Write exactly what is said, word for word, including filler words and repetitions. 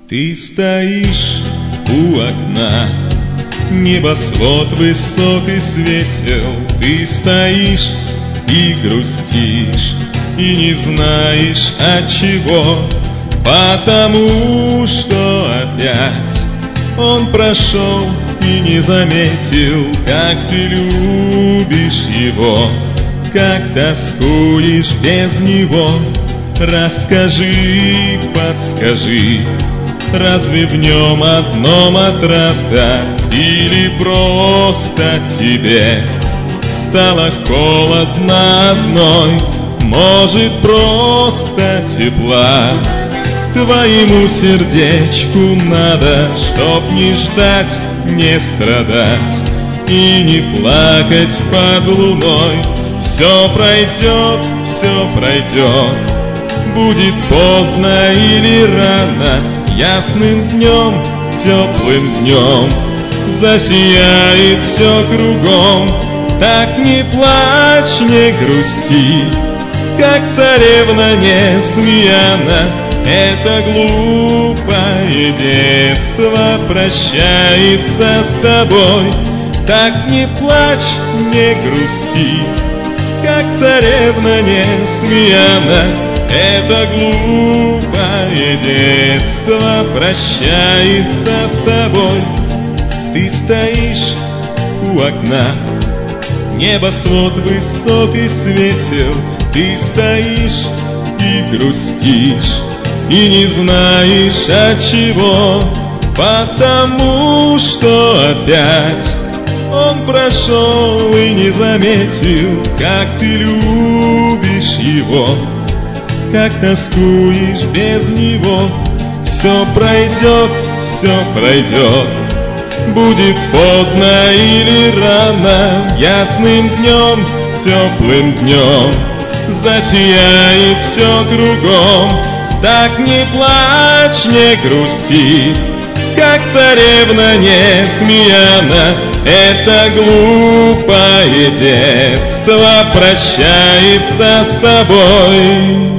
Ты стоишь у окна, небосвод высокий светел. Ты стоишь и грустишь, и не знаешь от чего, потому что опять он прошел и не заметил, как ты любишь его, как тоскуешь без него. Расскажи, подскажи, разве в нем одном отрада, или просто тебе стало холодно одной? Может, просто тепла твоему сердечку надо, чтоб не ждать, не страдать и не плакать под луной. Все пройдет, все пройдет, будет поздно или рано, ясным днем, теплым днем засияет все кругом. Так не плачь, не грусти, как царевна Несмеяна. Это глупое детство прощается с тобой. Так не плачь, не грусти, как царевна Несмеяна. Это глупое детство прощается с тобой. Ты стоишь у окна, небосвод высокий светел. Ты стоишь и грустишь, и не знаешь от чего, потому что опять он прошел и не заметил, как ты любишь его, как тоскуешь без него. Все пройдет, все пройдет, будет поздно или рано, ясным днем, теплым днем засияет все кругом. Так не плачь, не грусти, как царевна Несмеяна. Это глупое детство прощается с тобой.